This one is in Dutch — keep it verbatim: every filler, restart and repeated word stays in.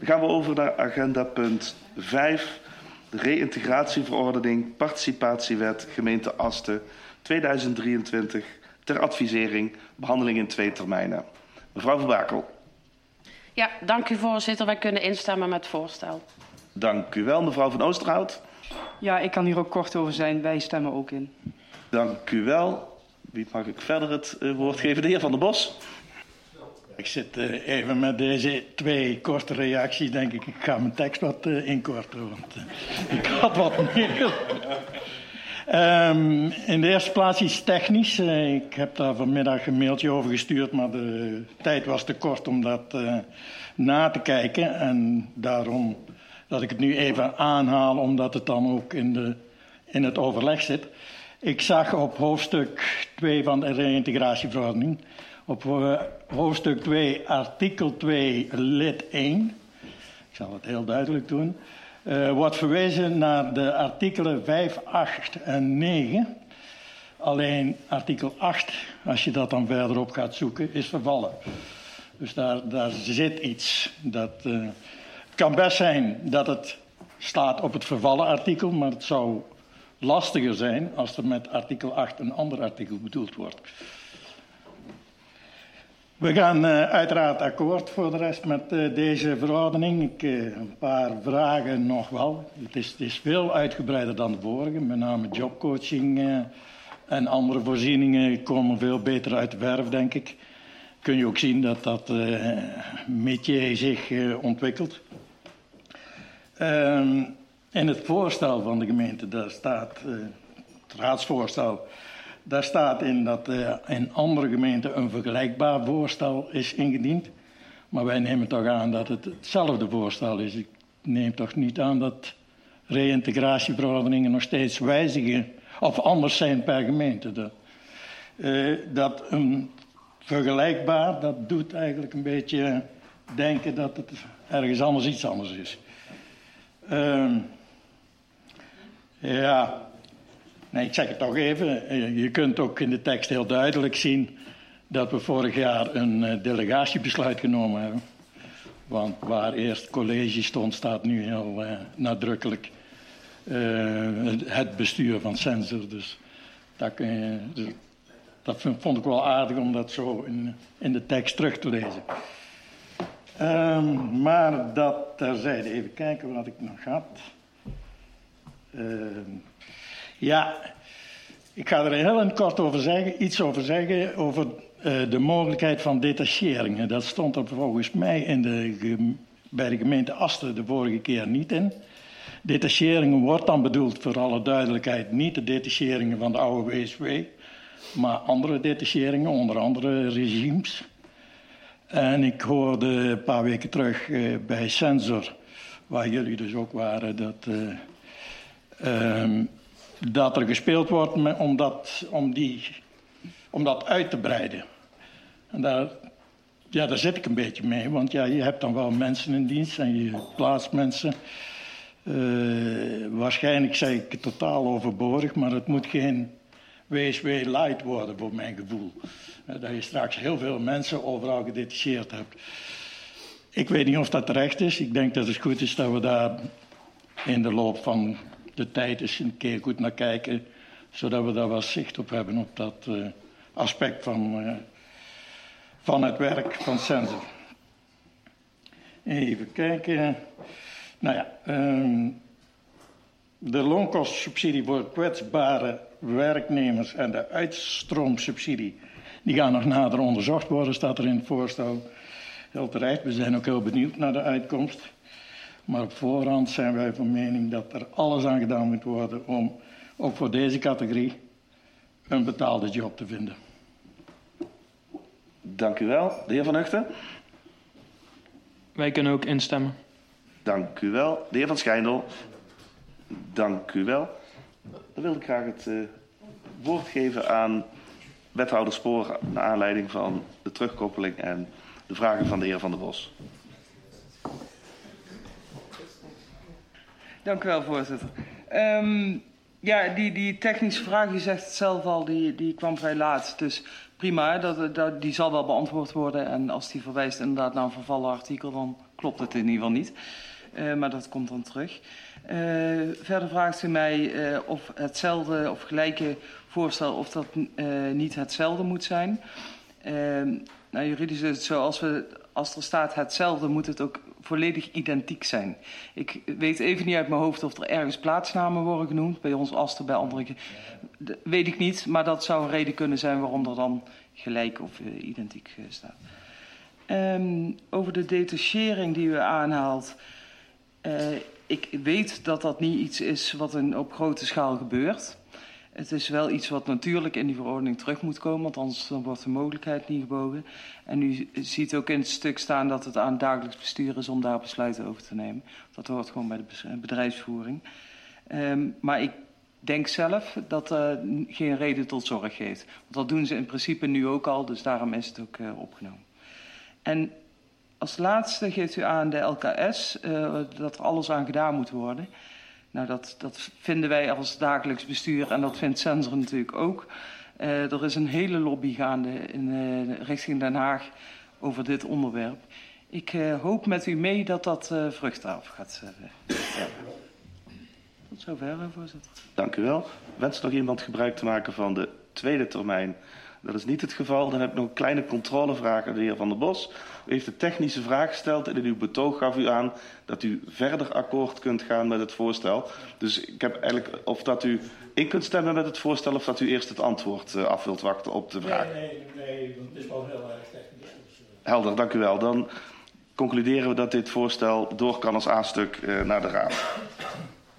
Dan gaan we over naar agenda punt vijf. De reïntegratieverordening, participatiewet, gemeente Asten tweeduizend drieëntwintig. Ter advisering, behandeling in twee termijnen. Mevrouw Van Bakel. Ja, dank u voorzitter. Wij kunnen instemmen met het voorstel. Dank u wel. Mevrouw Van Oosterhout. Ja, ik kan hier ook kort over zijn. Wij stemmen ook in. Dank u wel. Wie mag ik verder het uh, woord geven? De heer Van der Bos. Ik zit uh, even met deze twee korte reacties. Denk ik, ik ga mijn tekst wat uh, inkorten. Want uh, ik had wat meer. Um, in de eerste plaats iets technisch. Uh, ik heb daar vanmiddag een mailtje over gestuurd, maar de tijd was te kort om dat uh, na te kijken. En daarom dat ik het nu even aanhaal, omdat het dan ook in, de, in het overleg zit. Ik zag op hoofdstuk twee van de reïntegratieverordening, op uh, hoofdstuk twee, artikel twee, lid één. Ik zal het heel duidelijk doen. Uh, wordt verwezen naar de artikelen vijf, acht en negen. Alleen artikel acht, als je dat dan verderop gaat zoeken, is vervallen. Dus daar, daar zit iets. Dat, uh, het kan best zijn dat het staat op het vervallen artikel, maar het zou lastiger zijn als er met artikel acht een ander artikel bedoeld wordt. We gaan uh, uiteraard akkoord voor de rest met uh, deze verordening. Ik, uh, een paar vragen nog wel. Het is, het is veel uitgebreider dan de vorige. Met name jobcoaching uh, en andere voorzieningen komen veel beter uit de verf, denk ik. Kun je ook zien dat dat uh, métier zich uh, ontwikkelt. Uh, in het voorstel van de gemeente, daar staat, uh, het raadsvoorstel... Daar staat in dat uh, in andere gemeenten een vergelijkbaar voorstel is ingediend. Maar wij nemen toch aan dat het hetzelfde voorstel is. Ik neem toch niet aan dat reïntegratieverordeningen nog steeds wijzigen of anders zijn per gemeente. Dat, uh, dat een vergelijkbaar, dat doet eigenlijk een beetje denken dat het ergens anders iets anders is. Uh, ja... Nee, ik zeg het toch even. Je kunt ook in de tekst heel duidelijk zien dat we vorig jaar een delegatiebesluit genomen hebben. Want waar eerst college stond, staat nu heel uh, nadrukkelijk uh, het bestuur van Sensor. Dus dat, kun je, dus dat vond ik wel aardig om dat zo in, in de tekst terug te lezen. Um, maar dat terzijde. Even kijken wat ik nog had. Uh, Ja, ik ga er heel kort over zeggen, iets over zeggen over uh, de mogelijkheid van detacheringen. Dat stond er volgens mij in de, bij de gemeente Asten de vorige keer niet in. Detacheringen wordt dan bedoeld, voor alle duidelijkheid, niet de detacheringen van de oude W S W, maar andere detacheringen, onder andere regimes. En ik hoorde een paar weken terug uh, bij Sensor, waar jullie dus ook waren, dat... Uh, um, dat er gespeeld wordt met, om, dat, om, die, om dat uit te breiden. En daar, ja, daar zit ik een beetje mee, want ja, je hebt dan wel mensen in dienst en je plaatst mensen. Uh, waarschijnlijk zeg ik het totaal overbodig, maar het moet geen W S W light worden voor mijn gevoel. Uh, dat je straks heel veel mensen overal gedetacheerd hebt. Ik weet niet of dat terecht is. Ik denk dat het goed is dat we daar in de loop van de tijd eens een keer goed naar kijken, zodat we daar wel zicht op hebben op dat uh, aspect van, uh, van het werk van Sensor. Even kijken. Nou ja, um, de loonkostensubsidie voor kwetsbare werknemers en de uitstroomsubsidie, die gaan nog nader onderzocht worden, staat er in het voorstel. Heel terecht, we zijn ook heel benieuwd naar de uitkomst. Maar op voorhand zijn wij van mening dat er alles aan gedaan moet worden om ook voor deze categorie een betaalde job te vinden. Dank u wel. De heer Van Huchten. Wij kunnen ook instemmen. Dank u wel. De heer Van Schijndel. Dank u wel. Dan wil ik graag het uh, woord geven aan wethouder Spoor naar aanleiding van de terugkoppeling en de vragen van de heer Van der Bos. Dank u wel, voorzitter. Um, ja, die, die technische vraag, je zegt het zelf al, die, die kwam vrij laat. Dus prima, dat, dat, die zal wel beantwoord worden. En als die verwijst inderdaad naar een vervallen artikel, dan klopt het in ieder geval niet. Uh, maar dat komt dan terug. Uh, verder vraagt u mij uh, of hetzelfde of gelijke voorstel, of dat uh, niet hetzelfde moet zijn. Uh, nou, juridisch is het zo, als, we, als er staat hetzelfde, moet het ook volledig identiek zijn. Ik weet even niet uit mijn hoofd of er ergens plaatsnamen worden genoemd. Bij ons Aster, bij anderen weet ik niet. Maar dat zou een reden kunnen zijn waarom er dan gelijk of uh, identiek uh, staat. Um, over de detachering die u aanhaalt. Uh, ik weet dat dat niet iets is wat in, op grote schaal gebeurt. Het is wel iets wat natuurlijk in die verordening terug moet komen, want anders dan wordt de mogelijkheid niet geboden. En u ziet ook in het stuk staan dat het aan het dagelijks bestuur is om daar besluiten over te nemen. Dat hoort gewoon bij de bedrijfsvoering. Um, maar ik denk zelf dat dat uh, geen reden tot zorg geeft. Want dat doen ze in principe nu ook al, dus daarom is het ook uh, opgenomen. En als laatste geeft u aan de L K S uh, dat er alles aan gedaan moet worden. Nou, dat, dat vinden wij als dagelijks bestuur en dat vindt Sensor natuurlijk ook. Uh, er is een hele lobby gaande in uh, richting Den Haag over dit onderwerp. Ik uh, hoop met u mee dat dat uh, vrucht af gaat uh, ja. Tot zover, voorzitter. Dank u wel. Wenst nog iemand gebruik te maken van de tweede termijn? Dat is niet het geval. Dan heb ik nog een kleine controlevraag aan de heer Van der Bos. U heeft een technische vraag gesteld en in uw betoog gaf u aan dat u verder akkoord kunt gaan met het voorstel. Dus ik heb eigenlijk of dat u in kunt stemmen met het voorstel of dat u eerst het antwoord uh, af wilt wachten op de vraag. Nee, nee, nee, want het is wel heel erg technisch. Dus, uh... Helder, dank u wel. Dan concluderen we dat dit voorstel door kan als aanstuk uh, naar de Raad.